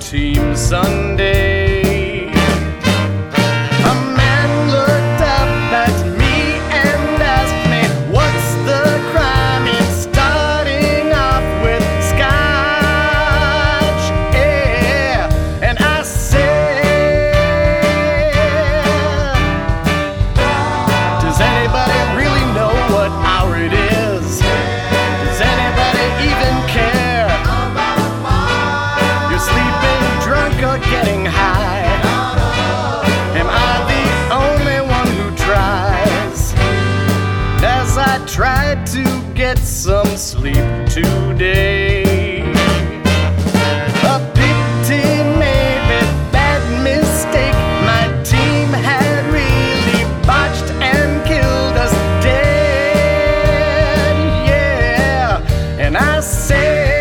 team Sunday. A man looked up at me and asked me, what's the crime in starting off with scotch? Yeah, and I said, does anybody really know what hour it is? Does anybody even care? You're sleeping drunk or getting high. Am I the only one who tries? As I tried to get some sleep today, a pity, maybe bad mistake. My team had really botched and killed us dead. Yeah, and I said,